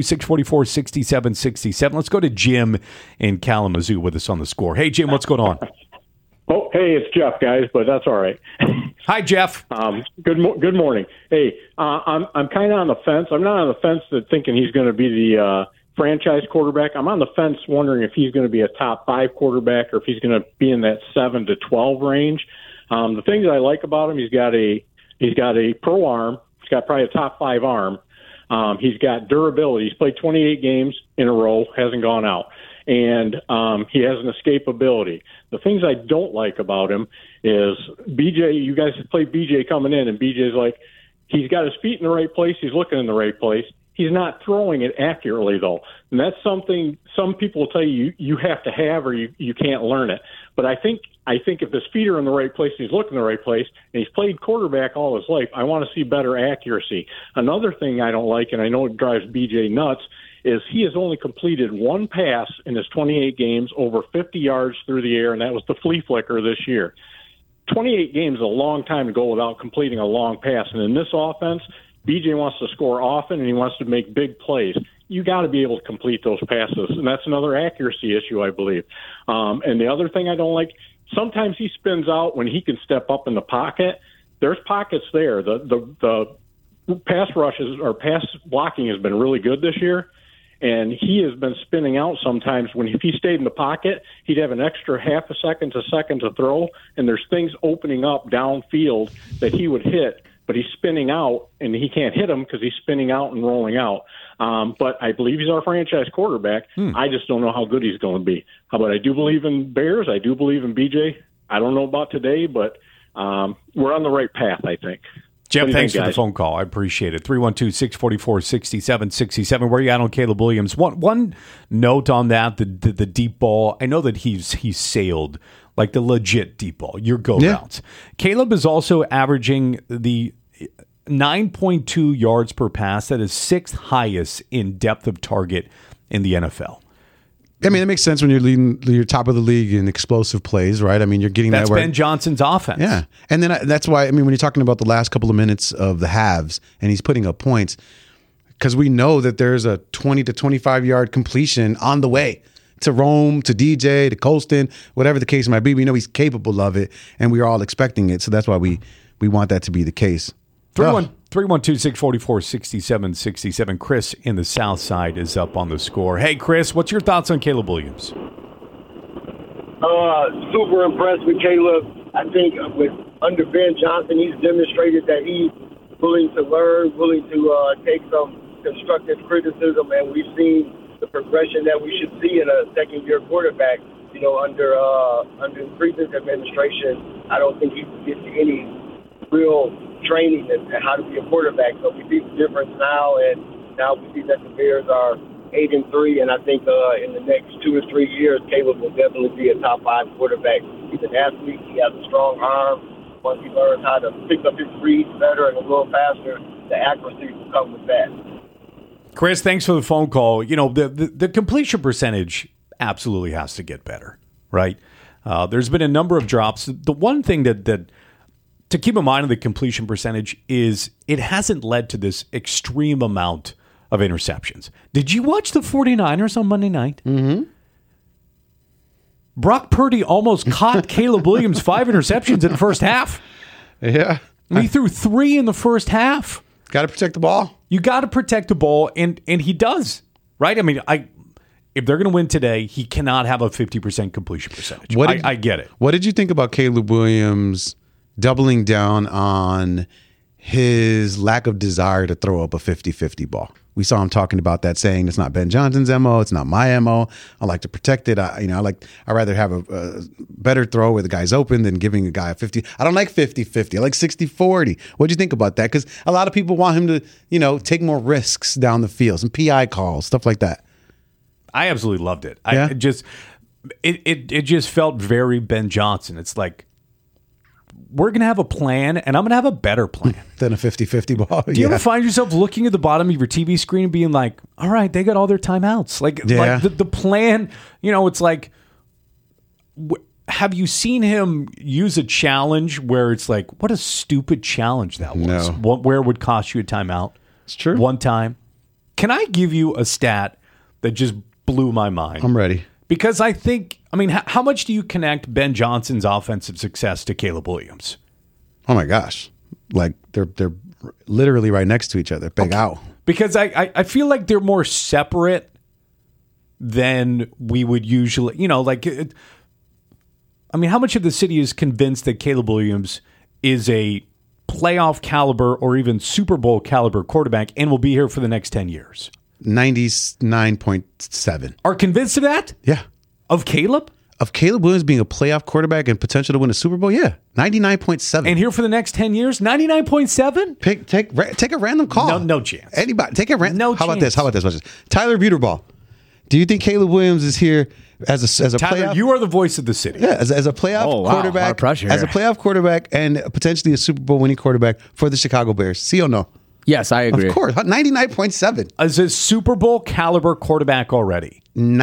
312-644-6767. Let's go to Jim in Kalamazoo with us on the score. Hey, Jim, what's going on? Oh, hey, it's Jeff, guys, but that's all right. Hi, Jeff. Good morning. Hey, I'm kind of on the fence. I'm not on the fence thinking he's going to be the franchise quarterback. I'm on the fence wondering if he's going to be a top 5 quarterback or if he's going to be in that 7 to 12 range. The things I like about him, he's got a pro arm. He's got probably a top 5 arm. He's got durability. He's played 28 games in a row, hasn't gone out. And he has an escapability. The things I don't like about him is BJ. You guys have played BJ coming in, and BJ's he's got his feet in the right place. He's looking in the right place. He's not throwing it accurately, though. And that's something some people will tell you have to have or you can't learn it. But I think if his feet are in the right place, he's looking in the right place, and he's played quarterback all his life, I want to see better accuracy. Another thing I don't like, and I know it drives BJ nuts, is he has only completed 1 pass in his 28 games over 50 yards through the air, and that was the flea flicker this year. 28 games is a long time to go without completing a long pass. And in this offense, BJ wants to score often, and he wants to make big plays. You got to be able to complete those passes, and that's another accuracy issue, I believe. And the other thing I don't like, sometimes he spins out when he can step up in the pocket. There's pockets there. The pass rushes or pass blocking has been really good this year, and he has been spinning out sometimes. If he stayed in the pocket, he'd have an extra half a second to throw, and there's things opening up downfield that he would hit, but he's spinning out, and he can't hit them because he's spinning out and rolling out. But I believe he's our franchise quarterback. I just don't know how good he's going to be. But I do believe in Bears. I do believe in BJ. I don't know about today, but we're on the right path, I think. Jeff, thanks for the phone call. I appreciate it. 312-644-6767. Where are you at on Caleb Williams? One note on that, the deep ball. I know that he's sailed like the legit deep ball, your go routes. Caleb is also averaging the 9.2 yards per pass. That is 6th highest in depth of target in the NFL. I mean, it makes sense when you're top of the league in explosive plays, right? I mean, you're getting that's that. That's Ben Johnson's offense. Yeah. And then that's why, when you're talking about the last couple of minutes of the halves and he's putting up points, because we know that there's a 20 to 25 yard completion on the way to Rome, to DJ, to Colston, whatever the case might be. We know he's capable of it, and we're all expecting it. So that's why we want that to be the case. 312-644-6767. Chris in the South Side is up on the score. Hey, Chris, what's your thoughts on Caleb Williams? Super impressed with Caleb. I think under Ben Johnson, he's demonstrated that he's willing to learn, willing to take some constructive criticism, and we've seen the progression that we should see in a second-year quarterback. Under the previous administration, I don't think he could get any real training and how to be a quarterback. So we see the difference now, and now we see that the Bears are 8-3, and I think in the next 2 or 3 years, Caleb will definitely be a top 5 quarterback. He's an athlete. He has a strong arm. Once he learns how to pick up his reads better and a little faster, the accuracy will come with that. Chris, thanks for the phone call. The completion percentage absolutely has to get better, right? There's been a number of drops. The one thing that to keep in mind of the completion percentage is it hasn't led to this extreme amount of interceptions. Did you watch the 49ers on Monday night? Mm-hmm. Brock Purdy almost caught Caleb Williams 5 interceptions in the first half. Yeah. He threw 3 in the first half. Got to protect the ball. You got to protect the ball, and he does, right? I mean, if they're going to win today, he cannot have a 50% completion percentage. I get it. What did you think about Caleb Williams doubling down on his lack of desire to throw up a 50-50 ball? We saw him talking about that, saying it's not Ben Johnson's MO, it's not my MO. I like to protect it. I'd rather have a better throw where the guy's open than giving a guy a 50. I don't like 50-50. I like 60-40. What do you think about that? Because a lot of people want him to, take more risks down the field, some PI calls, stuff like that. I absolutely loved it. Yeah? It just felt very Ben Johnson. It's like, we're going to have a plan, and I'm going to have a better plan. Than a 50-50 ball. Do you ever find yourself looking at the bottom of your TV screen and being like, all right, they got all their timeouts. Like the plan, it's like, have you seen him use a challenge where it's like, what a stupid challenge that was? No. Where it would cost you a timeout? It's true. One time. Can I give you a stat that just blew my mind? I'm ready. Because I think, how much do you connect Ben Johnson's offensive success to Caleb Williams? Oh my gosh. Like they're literally right next to each other. Big out. Because I feel like they're more separate than we would usually, how much of the city is convinced that Caleb Williams is a playoff caliber or even Super Bowl caliber quarterback and will be here for the next 10 years? 99.7. Are convinced of that? Yeah. Of Caleb? Of Caleb Williams being a playoff quarterback and potential to win a Super Bowl? Yeah. 99.7. And here for the next 10 years? 99.7? Take a random call. No chance. Anybody. Take a random. No How chance. about this? Tyler Buterball. Do you think Caleb Williams is here as a Tyler, playoff? You are the voice of the city. Yeah, as a playoff quarterback. A lot of pressure as a here. playoff quarterback and potentially a Super Bowl winning quarterback for the Chicago Bears. See or no? Yes, I agree. Of course. 99.7. As a Super Bowl caliber quarterback already.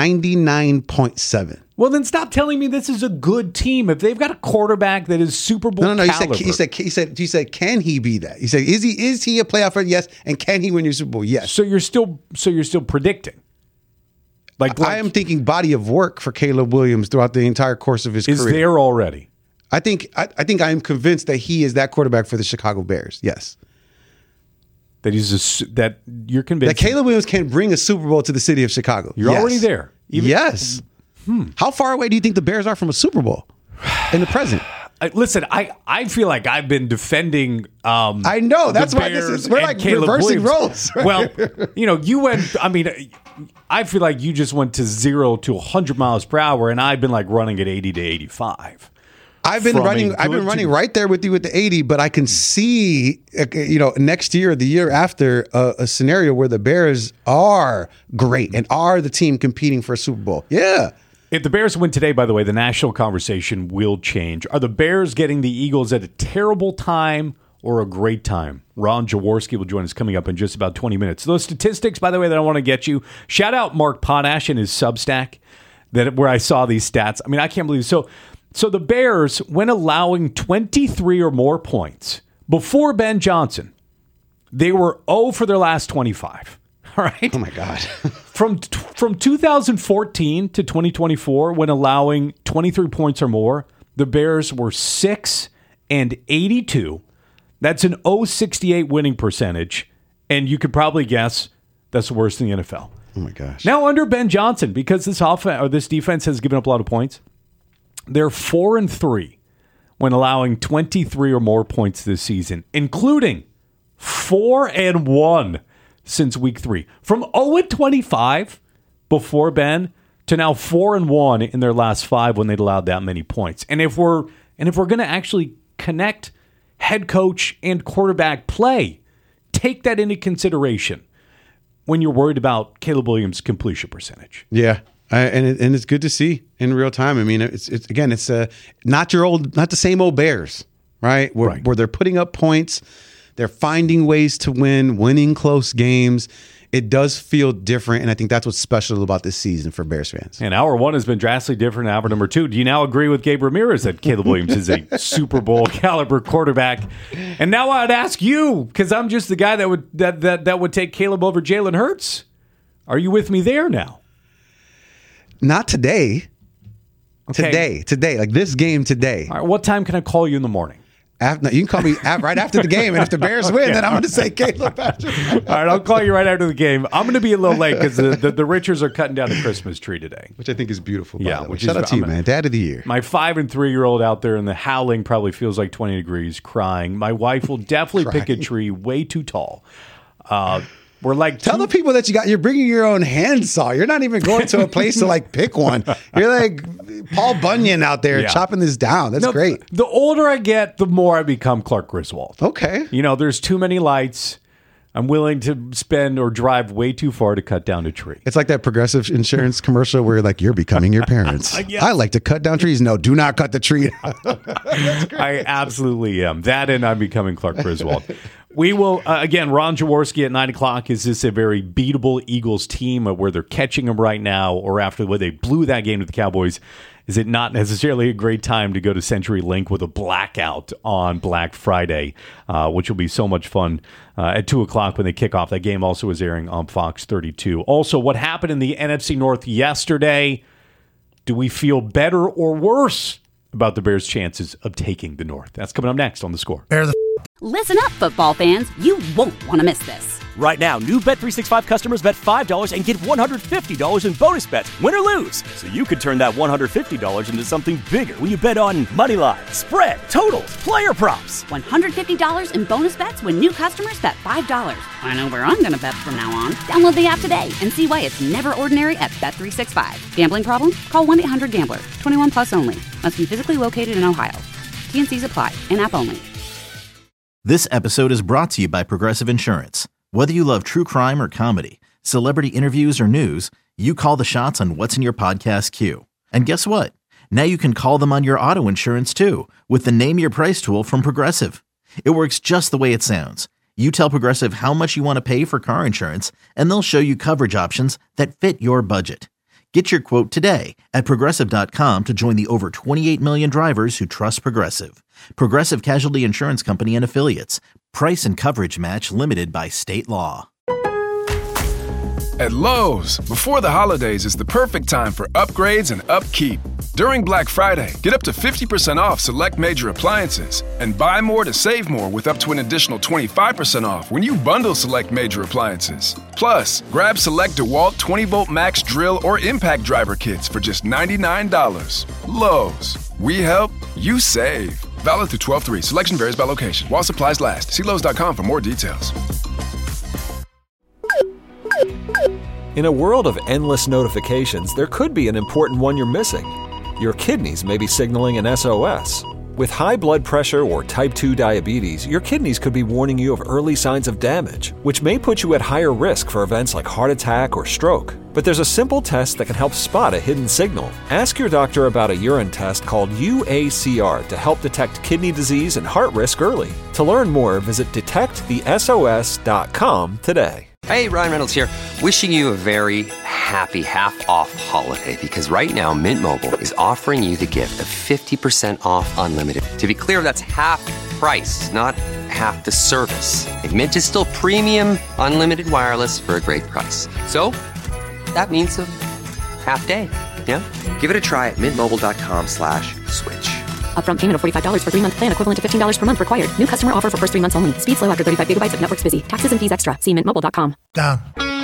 99.7. Well, then stop telling me this is a good team. If they've got a quarterback that is Super Bowl No. caliber. You said, can he be that? You said, is he a playoff? Yes. And can he win your Super Bowl? Yes. So you're still predicting. Like I am thinking body of work for Caleb Williams throughout the entire course of his career. Is there already? I think I am convinced that he is that quarterback for the Chicago Bears. Yes. That that you're convinced that Caleb Williams can bring a Super Bowl to the city of Chicago. You're already there. Yes. How far away do you think the Bears are from a Super Bowl in the present? Listen, I feel like I've been defending. I know that's why we're like Caleb reversing Williams. roles. Right? Well, you went. I feel like you just went to 0 to 100 miles per hour, and I've been like running at 80 to 85. I've been running right there with you with the 80, but I can see, next year or the year after a scenario where the Bears are great and are the team competing for a Super Bowl. Yeah. If the Bears win today, by the way, the national conversation will change. Are the Bears getting the Eagles at a terrible time or a great time? Ron Jaworski will join us coming up in just about 20 minutes. Those statistics, by the way, that I want to get you. Shout out Mark Potash and his Substack where I saw these stats. I can't believe it. So the Bears, when allowing 23 or more points before Ben Johnson, they were 0 for their last 25. All right. Oh my God. From 2014 to 2024, when allowing 23 points or more, the Bears were 6-82. That's an 0.68 winning percentage, and you could probably guess that's worse than the NFL. Oh my gosh. Now under Ben Johnson, because this defense has given up a lot of points, they're 4-3 when allowing 23 or more points this season, including 4-1 since week 3. From 0-25 before Ben to now 4-1 in their last 5 when they'd allowed that many points. And if we're going to actually connect head coach and quarterback play, take that into consideration when you're worried about Caleb Williams' completion percentage. Yeah. And it's good to see in real time. It's not the same old Bears, right? Where they're putting up points, they're finding ways to winning close games. It does feel different, and I think that's what's special about this season for Bears fans. And hour 1 has been drastically different than hour number 2. Do you now agree with Gabe Ramirez that Caleb Williams is a Super Bowl caliber quarterback? And now I'd ask you, because I'm just the guy that would take Caleb over Jalen Hurts. Are you with me there now? Not today. Okay. Today, like this game today. All right, what time can I call you in the morning? No, you can call me right after the game, and if the Bears win, then I'm going to say Caleb Patrick. All right, I'll call you right after the game. I'm going to be a little late because the Richards are cutting down the Christmas tree today, which I think is beautiful. Shout out to you, man, Dad of the Year. My 5 and 3-year-old out there in the howling probably feels like 20 degrees, crying. My wife will definitely pick a tree way too tall. We're like, tell the people that you're bringing your own handsaw. You're not even going to a place to like pick one. You're like Paul Bunyan out there chopping this down. That's great. The older I get, the more I become Clark Griswold. Okay. There's too many lights. I'm willing to spend or drive way too far to cut down a tree. It's like that Progressive insurance commercial where like you're becoming your parents. I like to cut down trees. No, do not cut the tree. I absolutely am. That and I'm becoming Clark Griswold. We will, again, Ron Jaworski at 9 o'clock. Is this a very beatable Eagles team where they're catching them right now, or after the way they blew that game to the Cowboys? Is it not necessarily a great time to go to CenturyLink with a blackout on Black Friday, which will be so much fun at 2 o'clock when they kick off? That game also is airing on Fox 32. Also, what happened in the NFC North yesterday? Do we feel better or worse about the Bears' chances of taking the North? That's coming up next on The Score. Listen up, football fans. You won't want to miss this. Right now, new Bet365 customers bet $5 and get $150 in bonus bets, win or lose. So you could turn that $150 into something bigger when you bet on money line, spread, totals, player props. $150 in bonus bets when new customers bet $5. I know where I'm going to bet from now on. Download the app today and see why it's never ordinary at Bet365. Gambling problem? Call 1-800-GAMBLER. 21 plus only. Must be physically located in Ohio. T&Cs apply. In-app only. This episode is brought to you by Progressive Insurance. Whether you love true crime or comedy, celebrity interviews or news, you call the shots on what's in your podcast queue. And guess what? Now you can call them on your auto insurance too with the Name Your Price tool from Progressive. It works just the way it sounds. You tell Progressive how much you want to pay for car insurance, and they'll show you coverage options that fit your budget. Get your quote today at Progressive.com to join the over 28 million drivers who trust Progressive. Progressive Casualty Insurance Company and Affiliates. Price and coverage match limited by state law. At Lowe's, before the holidays is the perfect time for upgrades and upkeep. During Black Friday, get up to 50% off select major appliances and buy more to save more with up to an additional 25% off when you bundle select major appliances. Plus, grab select DeWalt 20-volt max drill or impact driver kits for just $99. Lowe's, we help, you save. Valid through 12/3. Selection varies by location. While supplies last. See Lowe's.com for more details. In a world of endless notifications, there could be an important one you're missing. Your kidneys may be signaling an SOS. With high blood pressure or type 2 diabetes, your kidneys could be warning you of early signs of damage, which may put you at higher risk for events like heart attack or stroke. But there's a simple test that can help spot a hidden signal. Ask your doctor about a urine test called UACR to help detect kidney disease and heart risk early. To learn more, visit detectthesos.com today. Hey, Ryan Reynolds here, wishing you a very happy half-off holiday, because right now Mint Mobile is offering you the gift of 50% off unlimited. To be clear, that's half price, not half the service. And Mint is still premium unlimited wireless for a great price. So that means a half day, yeah? Give it a try at mintmobile.com/switch. Upfront payment of $45 for 3-month plan, equivalent to $15 per month required. New customer offer for first 3 months only. Speed slow after 35 gigabytes if network's busy. Taxes and fees extra. See mintmobile.com. Down.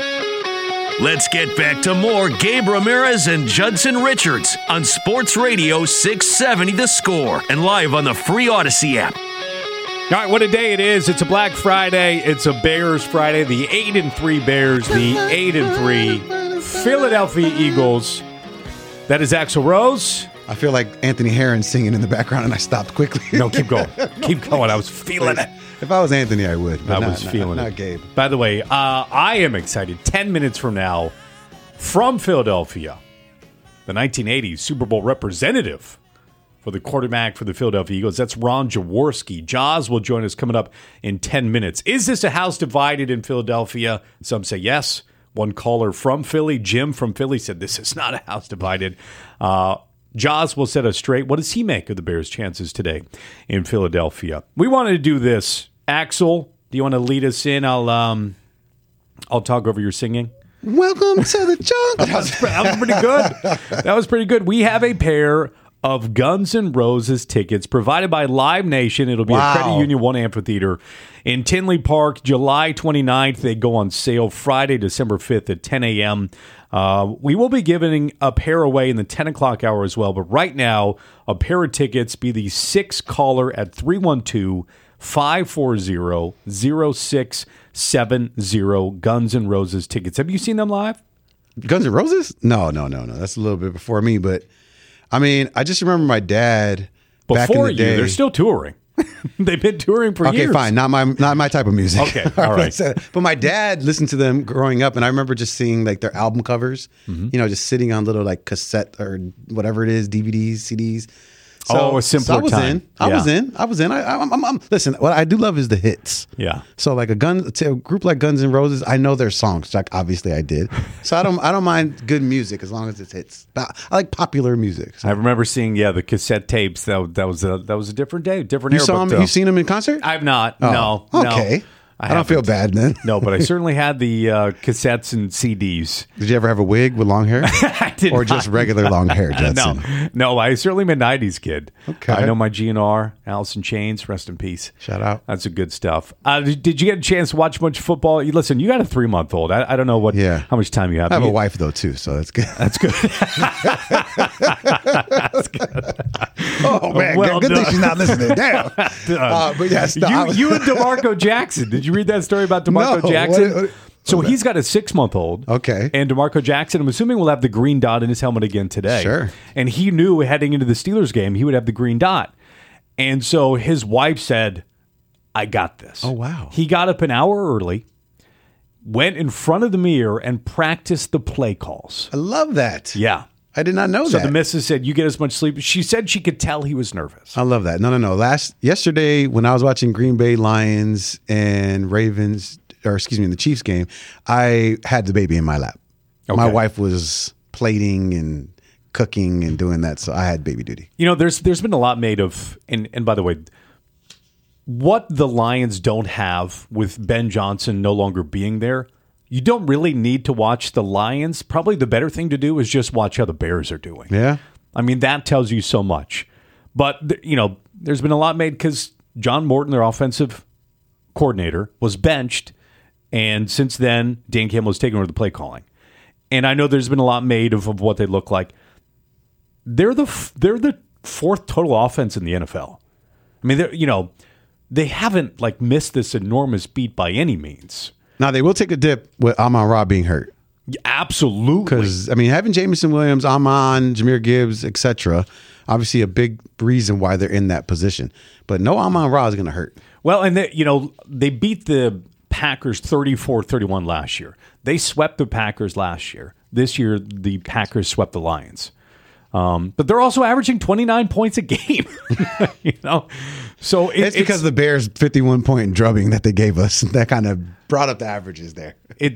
Let's get back to more Gabe Ramirez and Judson Richards on Sports Radio 670 The Score and live on the free Odyssey app. All right, what a day it is. It's a Black Friday. It's a Bears Friday. The 8-3 Bears, the 8-3 Philadelphia Eagles. That is Axl Rose. I feel like Anthony Herron singing in the background, and I stopped quickly. No, keep going. Keep going. I was feeling it. If I was Anthony, I would. I was feeling it. Not Gabe. By the way, I am excited. 10 minutes from now, from Philadelphia, the 1980s Super Bowl representative for the quarterback for the Philadelphia Eagles. That's Ron Jaworski. Jaws will join us coming up in 10 minutes. Is this a house divided in Philadelphia? Some say yes. One caller from Philly, Jim from Philly, said this is not a house divided. Jaws will set us straight. What does he make of the Bears' chances today in Philadelphia? We wanted to do this. Axel, do you want to lead us in? I'll talk over your singing. Welcome to the jungle. That was pretty good. That was pretty good. We have a pair of Guns N' Roses tickets provided by Live Nation. It'll be at Credit Union One Amphitheater in Tinley Park, July 29th. They go on sale Friday, December 5th at 10 a.m. We will be giving a pair away in the 10 o'clock hour as well. But right now, a pair of tickets, be the 6th caller at 312-540-0670. Guns N' Roses tickets. Have you seen them live? Guns N' Roses? No. That's a little bit before me, but I mean, I just remember my dad back in the day. They're still touring. They've been touring for years. Okay, fine. Not my type of music. Okay, all right. But my dad listened to them growing up, and I remember just seeing like their album covers. Just sitting on little like cassette or whatever it is, DVDs, CDs. So, a simpler I was time. I was in. I'm listen. What I do love is the hits. Yeah. So like a group like Guns N' Roses, I know their songs. Like obviously I did. So I don't mind good music as long as it's hits. I like popular music. So. I remember seeing the cassette tapes. That was a different day, different era. You saw them? You seen them in concert? I've not. Oh, No. Okay. No. I don't feel bad then. No, but I certainly had the cassettes and CDs. Did you ever have a wig with long hair? I did or not. just regular long hair, Judson? No, I certainly am a 90s kid. Okay. I know my GNR, Alice in Chains, rest in peace. Shout out. That's a good stuff. Did you get a chance to watch much football? Listen, you got a 3-month-old. I don't know how much time you have. I have a wife, though, too, so that's good. That's good. That's good. Oh, man. Well good thing she's not listening. Damn. But yes. You and DeMarco Jackson. Did you read that story about DeMarco Jackson? So he's got a 6-month-old. Okay. And DeMarco Jackson, I'm assuming, will have the green dot in his helmet again today. Sure. And he knew heading into the Steelers game, he would have the green dot. And so his wife said, I got this. Oh, wow. He got up an hour early, went in front of the mirror, and practiced the play calls. I love that. Yeah. I did not know that. So the missus said, you get as much sleep. She said she could tell he was nervous. I love that. No. Yesterday, when I was watching Green Bay Lions and Ravens, in the Chiefs game, I had the baby in my lap. Okay. My wife was plating and cooking and doing that, so I had baby duty. There's been a lot made of, and by the way, what the Lions don't have with Ben Johnson no longer being there, you don't really need to watch the Lions. Probably the better thing to do is just watch how the Bears are doing. Yeah. I mean, that tells you so much. But, there's been a lot made because John Morton, their offensive coordinator, was benched. And since then, Dan Campbell has taken over the play calling. And I know there's been a lot made of what they look like. They're the fourth total offense in the NFL. I mean, they haven't missed this enormous beat by any means. Now, they will take a dip with Amon-Ra being hurt. Absolutely. Because, having Jameson Williams, Amon, Jahmyr Gibbs, etc., obviously a big reason why they're in that position. But no Amon-Ra is going to hurt. Well, and they beat the Packers 34-31 last year. They swept the Packers last year. This year, the Packers swept the Lions. But they're also averaging 29 points a game. So it's because the Bears' 51-point drubbing that they gave us that kind of brought up the averages there.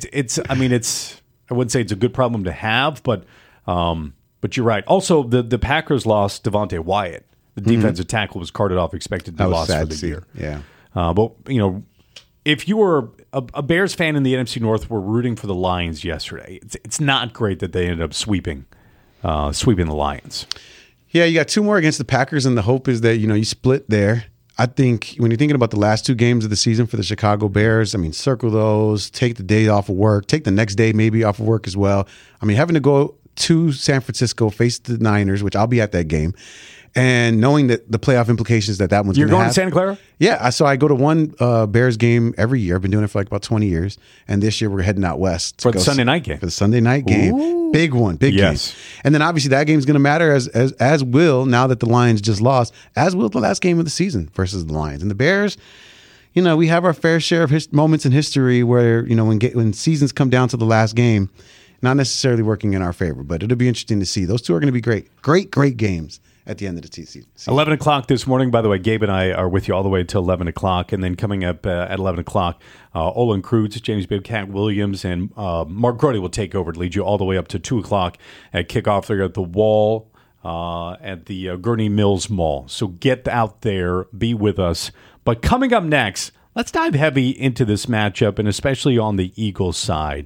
I wouldn't say it's a good problem to have, but you're right. Also, the Packers lost Devontae Wyatt. The defensive tackle was carted off, expected to be lost for the year. Yeah. But if you were a Bears fan in the NFC North, were rooting for the Lions yesterday. It's not great that they ended up sweeping the Lions. Yeah, you got 2 more against the Packers, and the hope is that you split there. I think when you're thinking about the last 2 games of the season for the Chicago Bears, circle those, take the day off of work, take the next day maybe off of work as well. Having to go to San Francisco, face the Niners, which I'll be at that game, and knowing that the playoff implications that one's You're going to Santa Clara? Yeah, so I go to one Bears game every year. I've been doing it for about 20 years, and this year we're heading out west for the Sunday night game. For the Sunday night game, Ooh. Big game. And then obviously that game's going to matter as will now that the Lions just lost, as will the last game of the season versus the Lions and the Bears. We have our fair share of moments in history where when seasons come down to the last game, not necessarily working in our favor, but it'll be interesting to see. Those 2 are going to be great games at the end of the season. 11 o'clock this morning. By the way, Gabe and I are with you all the way until 11 o'clock. And then coming up at 11 o'clock, Olin Kreutz, James Bibb, Cat Williams, and Mark Grody will take over to lead you all the way up to 2 o'clock at kickoff. They're at the Wall at the Gurney Mills Mall. So get out there, be with us. But coming up next, let's dive heavy into this matchup, and especially on the Eagles side.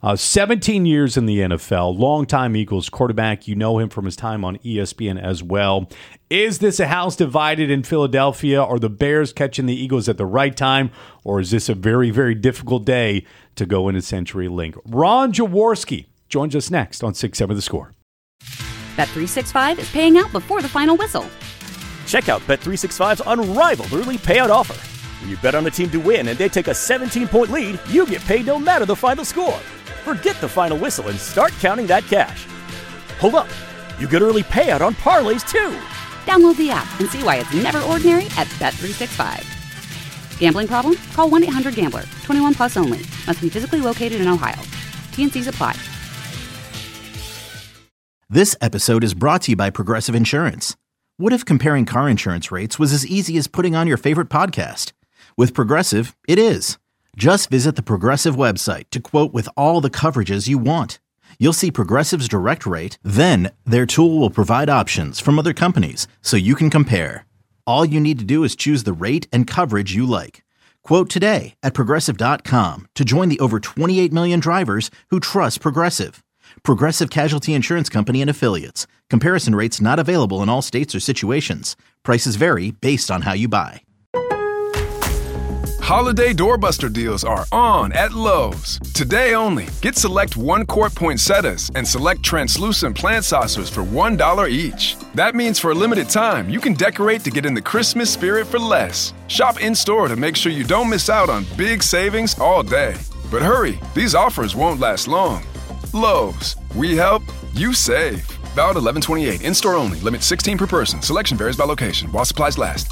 17 years in the NFL, longtime Eagles quarterback. You know him from his time on ESPN as well. Is this a house divided in Philadelphia? Are the Bears catching the Eagles at the right time? Or is this a very, very difficult day to go into CenturyLink? Ron Jaworski joins us next on 6-7 The Score. Bet365 is paying out before the final whistle. Check out Bet365's unrivaled early payout offer. When you bet on a team to win and they take a 17-point lead, you get paid no matter the final score. Forget the final whistle and start counting that cash. Hold up. You get early payout on parlays, too. Download the app and see why it's never ordinary at Bet365. Gambling problem? Call 1-800-GAMBLER. 21 plus only. Must be physically located in Ohio. T&Cs apply. This episode is brought to you by Progressive Insurance. What if comparing car insurance rates was as easy as putting on your favorite podcast? With Progressive, it is. Just visit the Progressive website to quote with all the coverages you want. You'll see Progressive's direct rate, then their tool will provide options from other companies so you can compare. All you need to do is choose the rate and coverage you like. Quote today at Progressive.com to join the over 28 million drivers who trust Progressive. Progressive Casualty Insurance Company and Affiliates. Comparison rates not available in all states or situations. Prices vary based on how you buy. Holiday doorbuster deals are on at Lowe's. Today only, get select 1-quart poinsettias and select translucent plant saucers for $1 each. That means for a limited time, you can decorate to get in the Christmas spirit for less. Shop in-store to make sure you don't miss out on big savings all day. But hurry, these offers won't last long. Lowe's, we help, you save. Valid 11/28, in-store only, limit 16 per person. Selection varies by location, while supplies last.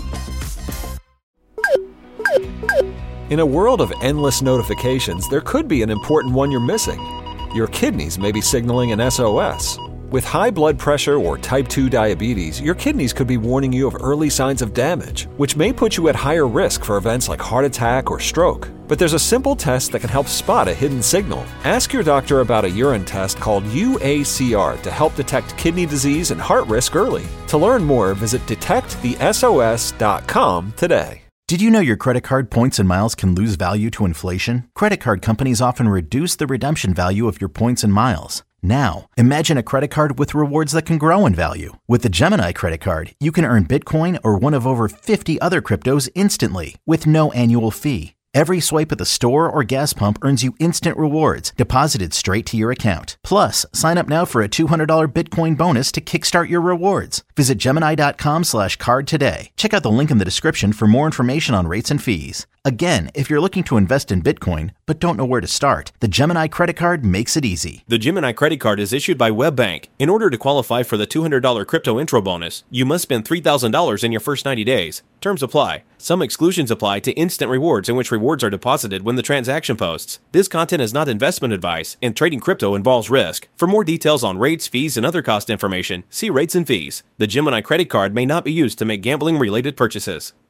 In a world of endless notifications, there could be an important one you're missing. Your kidneys may be signaling an SOS. With high blood pressure or type 2 diabetes, your kidneys could be warning you of early signs of damage, which may put you at higher risk for events like heart attack or stroke. But there's a simple test that can help spot a hidden signal. Ask your doctor about a urine test called UACR to help detect kidney disease and heart risk early. To learn more, visit detectthesos.com today. Did you know your credit card points and miles can lose value to inflation? Credit card companies often reduce the redemption value of your points and miles. Now, imagine a credit card with rewards that can grow in value. With the Gemini credit card, you can earn Bitcoin or one of over 50 other cryptos instantly with no annual fee. Every swipe at the store or gas pump earns you instant rewards deposited straight to your account. Plus, sign up now for a $200 Bitcoin bonus to kickstart your rewards. Visit Gemini.com/card today. Check out the link in the description for more information on rates and fees. Again, if you're looking to invest in Bitcoin but don't know where to start, the Gemini credit card makes it easy. The Gemini credit card is issued by WebBank. In order to qualify for the $200 crypto intro bonus, you must spend $3,000 in your first 90 days. Terms apply. Some exclusions apply to instant rewards in which rewards are deposited when the transaction posts. This content is not investment advice, and trading crypto involves risk. For more details on rates, fees, and other cost information, see rates and fees. The Gemini credit card may not be used to make gambling-related purchases.